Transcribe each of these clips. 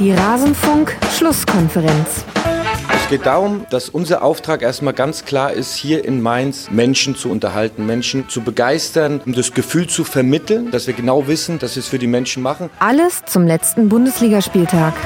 Die Rasenfunk-Schlusskonferenz. Es geht darum, dass unser Auftrag erstmal ganz klar ist, hier in Mainz Menschen zu unterhalten, Menschen zu begeistern, um das Gefühl zu vermitteln, dass wir genau wissen, dass wir es für die Menschen machen. Alles zum letzten Bundesligaspieltag.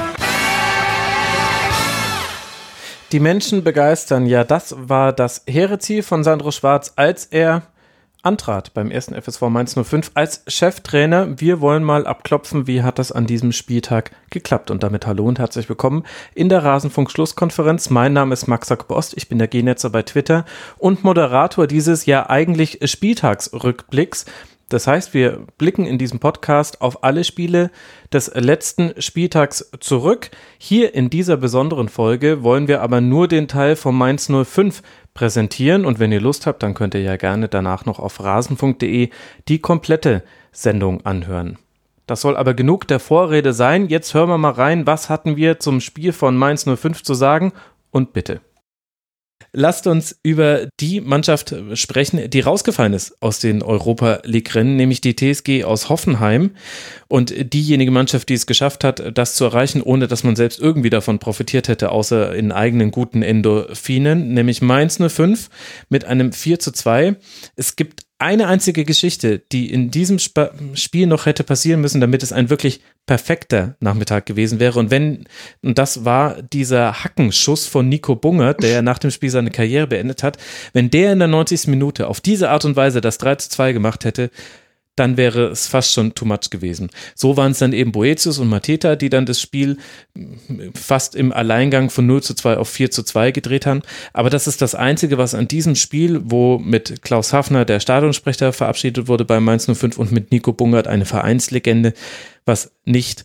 Die Menschen begeistern, ja, das war das hehre Ziel von Sandro Schwarz, als er antrat beim ersten FSV Mainz 05 als Cheftrainer. Wir wollen mal abklopfen, wie hat das an diesem Spieltag geklappt. Und damit hallo und herzlich willkommen in der Rasenfunk-Schlusskonferenz. Mein Name ist Max Sack-Bost, ich bin der G-Netzer bei Twitter und Moderator dieses ja eigentlich Spieltagsrückblicks. Das heißt, wir blicken in diesem Podcast auf alle Spiele des letzten Spieltags zurück. Hier in dieser besonderen Folge wollen wir aber nur den Teil von Mainz 05 präsentieren. Und wenn ihr Lust habt, dann könnt ihr ja gerne danach noch auf rasenfunk.de die komplette Sendung anhören. Das soll aber genug der Vorrede sein. Jetzt hören wir mal rein, was hatten wir zum Spiel von Mainz 05 zu sagen. Und bitte. Lasst uns über die Mannschaft sprechen, die rausgefallen ist aus den Europa-League-Rennen, nämlich die TSG aus Hoffenheim und diejenige Mannschaft, die es geschafft hat, das zu erreichen, ohne dass man selbst irgendwie davon profitiert hätte, außer in eigenen guten Endorphinen, nämlich Mainz 05 mit einem 4:2. Es gibt eine einzige Geschichte, die in diesem Spiel noch hätte passieren müssen, damit es ein wirklich perfekter Nachmittag gewesen wäre. Und das war dieser Hackenschuss von Nico Bungert, der ja nach dem Spiel seine Karriere beendet hat. Wenn der in der 90. Minute auf diese Art und Weise das 3:2 gemacht hätte, dann wäre es fast schon too much gewesen. So waren es dann eben Boetius und Mateta, die dann das Spiel fast im Alleingang von 0:2 auf 4:2 gedreht haben. Aber das ist das Einzige, was an diesem Spiel, wo mit Klaus Hafner der Stadionsprecher verabschiedet wurde bei Mainz 05 und mit Nico Bungert eine Vereinslegende, was nicht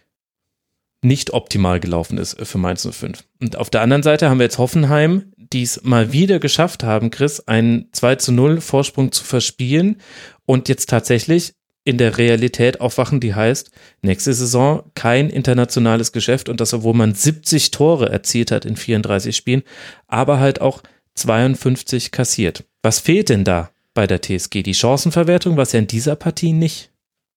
optimal gelaufen ist für Mainz 05. Und auf der anderen Seite haben wir jetzt Hoffenheim, die es mal wieder geschafft haben, Chris, einen 2:0 Vorsprung zu verspielen und jetzt tatsächlich in der Realität aufwachen, die heißt, nächste Saison kein internationales Geschäft und das, obwohl man 70 Tore erzielt hat in 34 Spielen, aber halt auch 52 kassiert. Was fehlt denn da bei der TSG? Die Chancenverwertung, was ja in dieser Partie nicht.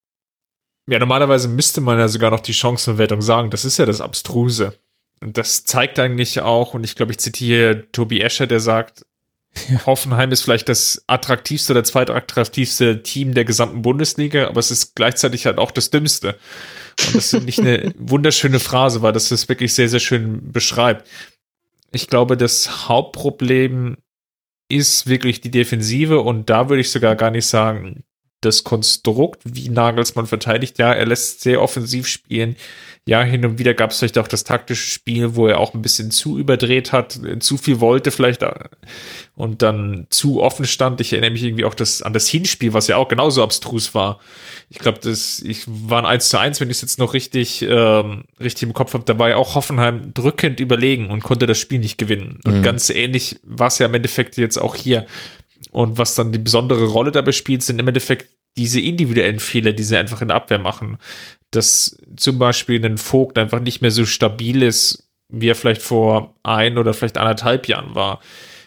Ja, normalerweise müsste man ja sogar noch die Chancenverwertung sagen. Das ist ja das Abstruse. Und das zeigt eigentlich auch, und ich glaube, ich zitiere Tobi Escher, der sagt, ja, Hoffenheim ist vielleicht das attraktivste oder zweitattraktivste Team der gesamten Bundesliga, aber es ist gleichzeitig halt auch das Dümmste. Und das ist nicht eine wunderschöne Phrase, weil das wirklich sehr, sehr schön beschreibt. Ich glaube, das Hauptproblem ist wirklich die Defensive und da würde ich sogar gar nicht sagen, das Konstrukt, wie Nagelsmann verteidigt, ja, er lässt sehr offensiv spielen. Ja, hin und wieder gab es vielleicht auch das taktische Spiel, wo er auch ein bisschen zu überdreht hat, zu viel wollte vielleicht und dann zu offen stand. Ich erinnere mich irgendwie auch an das Hinspiel, was ja auch genauso abstrus war. Ich glaube, war ein 1:1, wenn ich es jetzt noch richtig im Kopf habe. Da war ja auch Hoffenheim drückend überlegen und konnte das Spiel nicht gewinnen. Und ganz ähnlich war es ja im Endeffekt jetzt auch hier. Und was dann die besondere Rolle dabei spielt, sind im Endeffekt diese individuellen Fehler, die sie einfach in der Abwehr machen. Dass zum Beispiel ein Vogt einfach nicht mehr so stabil ist, wie er vielleicht vor 1 oder vielleicht 1,5 Jahren war.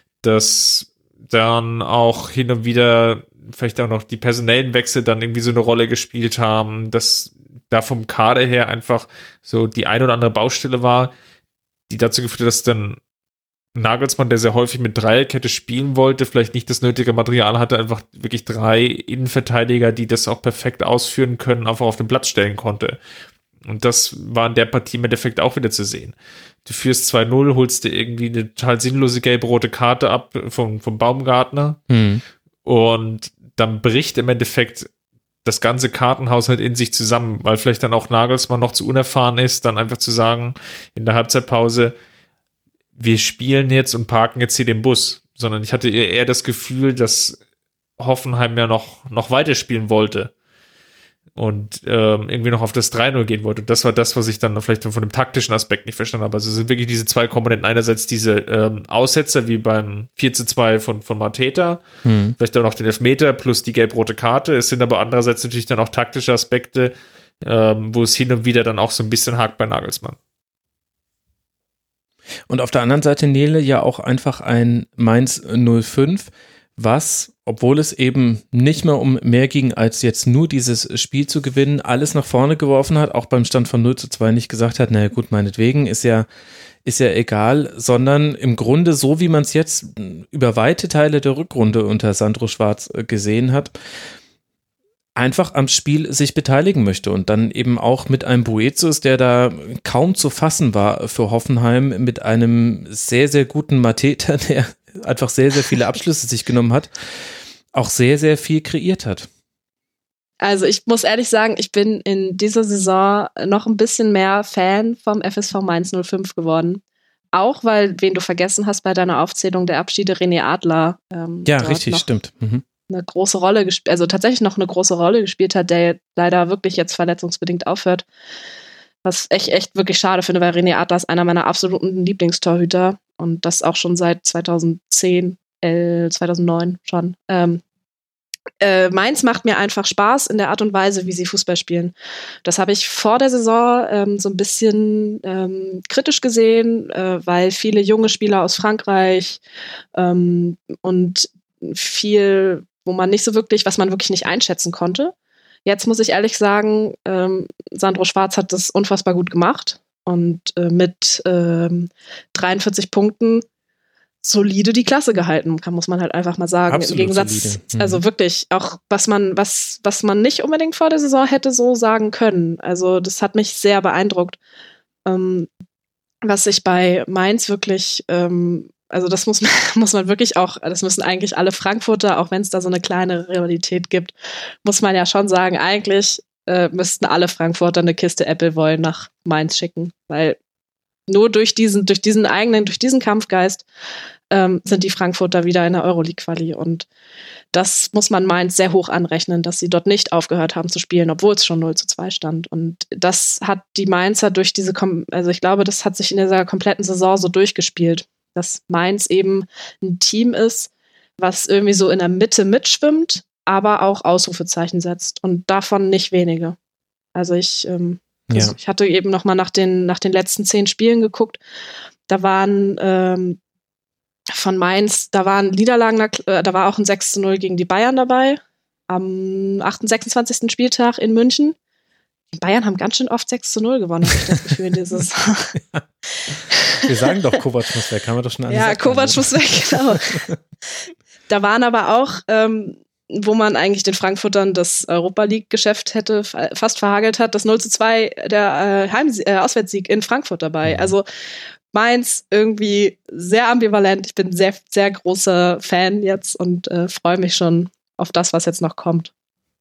Dass dann auch hin und wieder vielleicht auch noch die personellen Wechsel dann irgendwie so eine Rolle gespielt haben, dass da vom Kader her einfach so die ein oder andere Baustelle war, die dazu geführt hat, dass dann Nagelsmann, der sehr häufig mit Dreierkette spielen wollte, vielleicht nicht das nötige Material hatte, einfach wirklich 3 Innenverteidiger, die das auch perfekt ausführen können, einfach auf den Platz stellen konnte. Und das war in der Partie im Endeffekt auch wieder zu sehen. Du führst 2:0, holst dir irgendwie eine total sinnlose gelb-rote Karte ab vom Baumgartner und dann bricht im Endeffekt das ganze Kartenhaus halt in sich zusammen, weil vielleicht dann auch Nagelsmann noch zu unerfahren ist, dann einfach zu sagen, in der Halbzeitpause, wir spielen jetzt und parken jetzt hier den Bus, sondern ich hatte eher das Gefühl, dass Hoffenheim ja noch weiterspielen wollte und irgendwie noch auf das 3:0 gehen wollte. Und das war das, was ich dann vielleicht von dem taktischen Aspekt nicht verstanden habe. Also es sind wirklich diese 2 Komponenten. Einerseits diese Aussetzer wie beim 4:2 von Mateta, vielleicht auch noch den Elfmeter plus die gelb-rote Karte. Es sind aber andererseits natürlich dann auch taktische Aspekte, wo es hin und wieder dann auch so ein bisschen hakt bei Nagelsmann. Und auf der anderen Seite, Nele, ja auch einfach ein Mainz 05, was obwohl es eben nicht mehr um mehr ging, als jetzt nur dieses Spiel zu gewinnen, alles nach vorne geworfen hat, auch beim Stand von 0:2 nicht gesagt hat, naja gut, meinetwegen, ist ja egal, sondern im Grunde so, wie man es jetzt über weite Teile der Rückrunde unter Sandro Schwarz gesehen hat, einfach am Spiel sich beteiligen möchte und dann eben auch mit einem Boetius, der da kaum zu fassen war für Hoffenheim, mit einem sehr, sehr guten Mateta, der einfach sehr, sehr viele Abschlüsse sich genommen hat, auch sehr, sehr viel kreiert hat. Also ich muss ehrlich sagen, ich bin in dieser Saison noch ein bisschen mehr Fan vom FSV Mainz 05 geworden. Auch weil, wen du vergessen hast bei deiner Aufzählung der Abschiede, René Adler. Ja, richtig, stimmt. Eine große Rolle gespielt, also tatsächlich noch eine große Rolle gespielt hat, der leider wirklich jetzt verletzungsbedingt aufhört. Was ich echt wirklich schade finde, weil René Adler ist einer meiner absoluten Lieblingstorhüter und das auch schon seit 2010, 2009 schon. Mainz macht mir einfach Spaß in der Art und Weise, wie sie Fußball spielen. Das habe ich vor der Saison so ein bisschen kritisch gesehen, weil viele junge Spieler aus Frankreich und viel, wo man nicht so wirklich, was man wirklich nicht einschätzen konnte. Jetzt muss ich ehrlich sagen, Sandro Schwarz hat das unfassbar gut gemacht und mit 43 Punkten solide die Klasse gehalten, muss man halt einfach mal sagen. Absolut im Gegensatz, also wirklich auch, was man nicht unbedingt vor der Saison hätte so sagen können. Also das hat mich sehr beeindruckt. Was ich bei Mainz wirklich, also das muss man wirklich auch, das müssen eigentlich alle Frankfurter, auch wenn es da so eine kleine Rivalität gibt, muss man ja schon sagen, eigentlich müssten alle Frankfurter eine Kiste Appleboy nach Mainz schicken, weil nur durch diesen Kampfgeist sind die Frankfurter wieder in der Euroleague-Quali und das muss man Mainz sehr hoch anrechnen, dass sie dort nicht aufgehört haben zu spielen, obwohl es schon 0:2 stand und das hat die Mainzer durch diese, also ich glaube, das hat sich in dieser kompletten Saison so durchgespielt, dass Mainz eben ein Team ist, was irgendwie so in der Mitte mitschwimmt, aber auch Ausrufezeichen setzt und davon nicht wenige. Also ich hatte eben noch mal nach den letzten 10 Spielen geguckt. Da waren von Mainz, da waren Niederlagen, da war auch ein 6:0 gegen die Bayern dabei, am 26. Spieltag in München. Die Bayern haben ganz schön oft 6:0 gewonnen, habe ich das Gefühl, in dieser Saison. Wir sagen doch, Kovac muss weg, haben wir doch schon alles gesagt. Ja, Kovac muss weg, genau. Da waren aber auch wo man eigentlich den Frankfurtern das Europa-League-Geschäft hätte fast verhagelt hat, das 0:2 der Auswärtssieg in Frankfurt dabei. Also Mainz irgendwie sehr ambivalent. Ich bin sehr, sehr großer Fan jetzt und freue mich schon auf das, was jetzt noch kommt.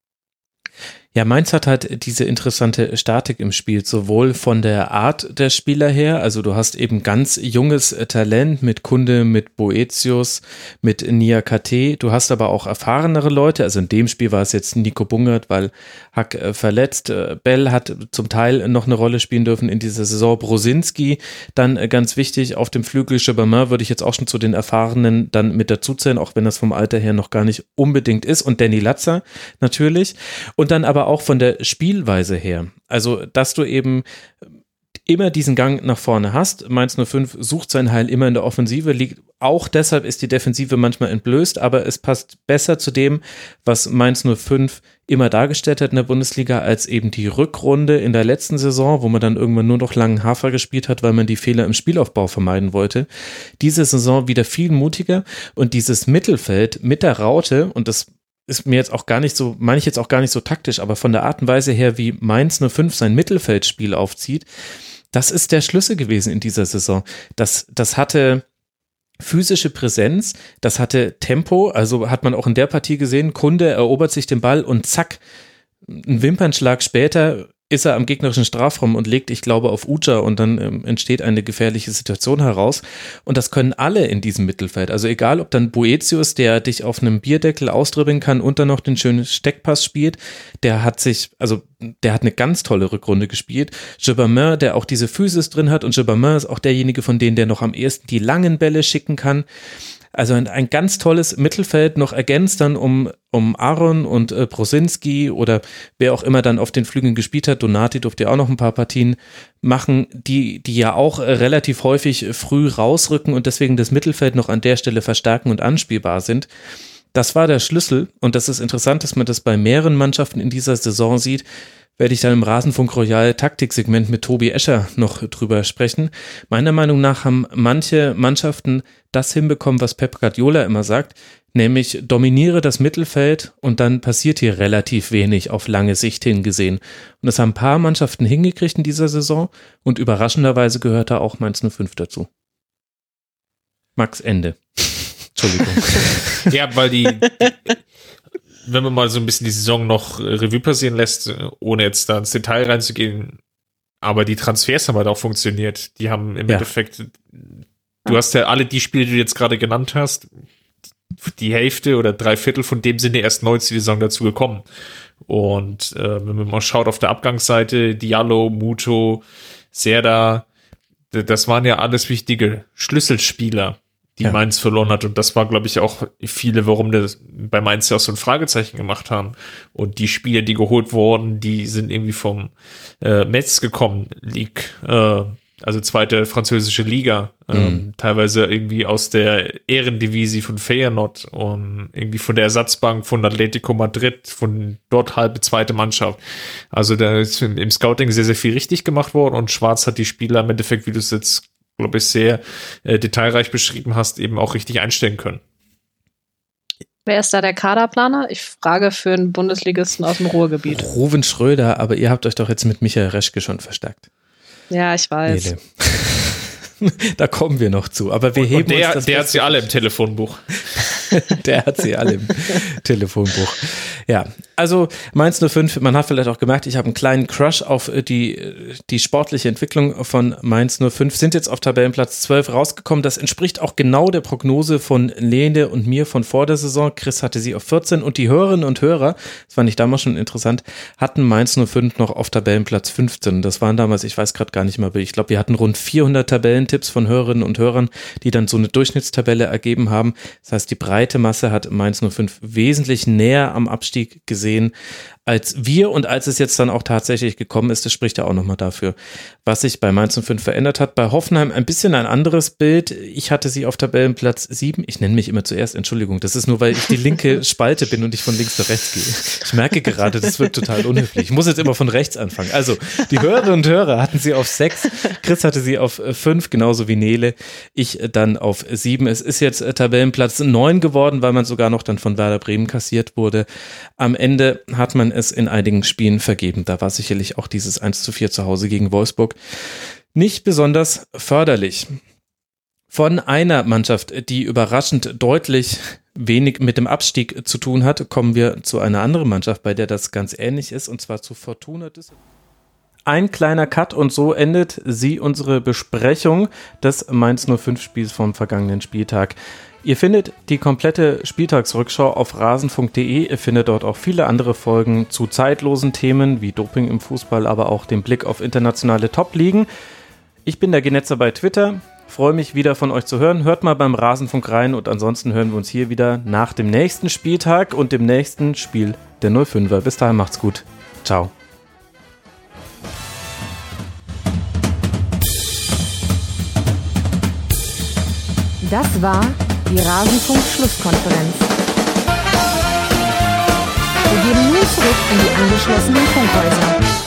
Ja, Mainz hat halt diese interessante Statik im Spiel, sowohl von der Art der Spieler her, also du hast eben ganz junges Talent mit Kunde, mit Boetius, mit Niakate, du hast aber auch erfahrenere Leute, also in dem Spiel war es jetzt Nico Bungert, weil Hack verletzt, Bell hat zum Teil noch eine Rolle spielen dürfen in dieser Saison, Brosinski, dann ganz wichtig, auf dem Flügel Chebamin würde ich jetzt auch schon zu den Erfahrenen dann mit dazuzählen, auch wenn das vom Alter her noch gar nicht unbedingt ist und Danny Latzer natürlich und dann aber auch von der Spielweise her, also dass du eben immer diesen Gang nach vorne hast, Mainz 05 sucht sein Heil immer in der Offensive, liegt auch deshalb ist die Defensive manchmal entblößt, aber es passt besser zu dem, was Mainz 05 immer dargestellt hat in der Bundesliga, als eben die Rückrunde in der letzten Saison, wo man dann irgendwann nur noch langen Hafer gespielt hat, weil man die Fehler im Spielaufbau vermeiden wollte. Diese Saison wieder viel mutiger und dieses Mittelfeld mit der Raute, und das ist mir jetzt auch gar nicht so, meine ich jetzt auch gar nicht so taktisch, aber von der Art und Weise her, wie Mainz 05 sein Mittelfeldspiel aufzieht, das ist der Schlüssel gewesen in dieser Saison. Das hatte physische Präsenz, das hatte Tempo, also hat man auch in der Partie gesehen, Kunde erobert sich den Ball und zack, ein Wimpernschlag später ist er am gegnerischen Strafraum und legt, ich glaube, auf Uja und dann entsteht eine gefährliche Situation heraus. Und das können alle in diesem Mittelfeld. Also egal, ob dann Boetius, der dich auf einem Bierdeckel ausdribbeln kann und dann noch den schönen Steckpass spielt, der hat eine ganz tolle Rückrunde gespielt. Chebamin, der auch diese Physis drin hat und Chebamin ist auch derjenige von denen, der noch am ehesten die langen Bälle schicken kann. Also ein ganz tolles Mittelfeld, noch ergänzt dann um Aaron und Brosinski oder wer auch immer dann auf den Flügeln gespielt hat. Donati durfte ja auch noch ein paar Partien machen, die ja auch relativ häufig früh rausrücken und deswegen das Mittelfeld noch an der Stelle verstärken und anspielbar sind. Das war der Schlüssel und das ist interessant, dass man das bei mehreren Mannschaften in dieser Saison sieht. Werde ich dann im Rasenfunk Royal Taktiksegment mit Tobi Escher noch drüber sprechen. Meiner Meinung nach haben manche Mannschaften das hinbekommen, was Pep Guardiola immer sagt, nämlich dominiere das Mittelfeld und dann passiert hier relativ wenig auf lange Sicht hingesehen. Und das haben ein paar Mannschaften hingekriegt in dieser Saison und überraschenderweise gehört da auch Mainz 05 dazu. Max, Ende. Entschuldigung. Ja, weil wenn man mal so ein bisschen die Saison noch Revue passieren lässt, ohne jetzt da ins Detail reinzugehen, aber die Transfers haben halt auch funktioniert. Die haben im Endeffekt, du hast ja alle die Spiele, die du jetzt gerade genannt hast, die Hälfte oder 3/4 von dem sind ja erst neu zur Saison dazu gekommen. Und wenn man mal schaut auf der Abgangsseite, Diallo, Muto, Serda, das waren ja alles wichtige Schlüsselspieler, die Mainz verloren hat. Und das war, glaube ich, auch viele, warum das bei Mainz ja auch so ein Fragezeichen gemacht haben. Und die Spieler, die geholt wurden, die sind irgendwie vom Metz gekommen, also zweite französische Liga, teilweise irgendwie aus der Ehrendivisie von Feyenoord und irgendwie von der Ersatzbank von Atletico Madrid, von dort halbe zweite Mannschaft. Also da ist im Scouting sehr, sehr viel richtig gemacht worden und Schwarz hat die Spieler im Endeffekt, wie du es jetzt, glaube ich, sehr detailreich beschrieben hast, eben auch richtig einstellen können. Wer ist da der Kaderplaner? Ich frage für einen Bundesligisten aus dem Ruhrgebiet. Ruven Schröder, aber ihr habt euch doch jetzt mit Michael Reschke schon verstärkt. Ja, ich weiß. Da kommen wir noch zu. Aber wir heben uns das. Der hat sie alle im Telefonbuch. Der hat sie alle im Telefonbuch. Ja, also Mainz 05, man hat vielleicht auch gemerkt, ich habe einen kleinen Crush auf die sportliche Entwicklung von Mainz 05, sind jetzt auf Tabellenplatz 12 rausgekommen. Das entspricht auch genau der Prognose von Lene und mir von vor der Saison. Chris hatte sie auf 14 und die Hörerinnen und Hörer, das fand ich damals schon interessant, hatten Mainz 05 noch auf Tabellenplatz 15. Das waren damals, ich weiß gerade gar nicht mehr, ich glaube, wir hatten rund 400 Tabellentipps von Hörerinnen und Hörern, die dann so eine Durchschnittstabelle ergeben haben. Das heißt, die breite Masse hat Mainz 05 wesentlich näher am Abstieg gesehen als wir und als es jetzt dann auch tatsächlich gekommen ist, das spricht ja auch nochmal dafür, was sich bei Mainz 05 verändert hat. Bei Hoffenheim ein bisschen ein anderes Bild. Ich hatte sie auf Tabellenplatz 7. Ich nenne mich immer zuerst, Entschuldigung, das ist nur, weil ich die linke Spalte bin und ich von links nach rechts gehe. Ich merke gerade, das wird total unhöflich. Ich muss jetzt immer von rechts anfangen. Also, die Hörerinnen und Hörer hatten sie auf 6, Chris hatte sie auf 5, genauso wie Nele, ich dann auf 7. Es ist jetzt Tabellenplatz 9 geworden, weil man sogar noch dann von Werder Bremen kassiert wurde. Am Ende hat man es in einigen Spielen vergeben. Da war sicherlich auch dieses 1:4 zu Hause gegen Wolfsburg nicht besonders förderlich. Von einer Mannschaft, die überraschend deutlich wenig mit dem Abstieg zu tun hat, kommen wir zu einer anderen Mannschaft, bei der das ganz ähnlich ist, und zwar zu Fortuna Düsseldorf. Ein kleiner Cut und so endet unsere Besprechung des Mainz 05 Spiels vom vergangenen Spieltag. Ihr findet die komplette Spieltagsrückschau auf rasenfunk.de. Ihr findet dort auch viele andere Folgen zu zeitlosen Themen wie Doping im Fußball, aber auch den Blick auf internationale Top-Ligen. Ich bin der Genetzer bei Twitter. Freue mich wieder von euch zu hören. Hört mal beim Rasenfunk rein und ansonsten hören wir uns hier wieder nach dem nächsten Spieltag und dem nächsten Spiel der 05er. Bis dahin macht's gut. Ciao. Das war die Rasenfunk-Schlusskonferenz. Wir gehen nun zurück in die angeschlossenen Funkhäuser.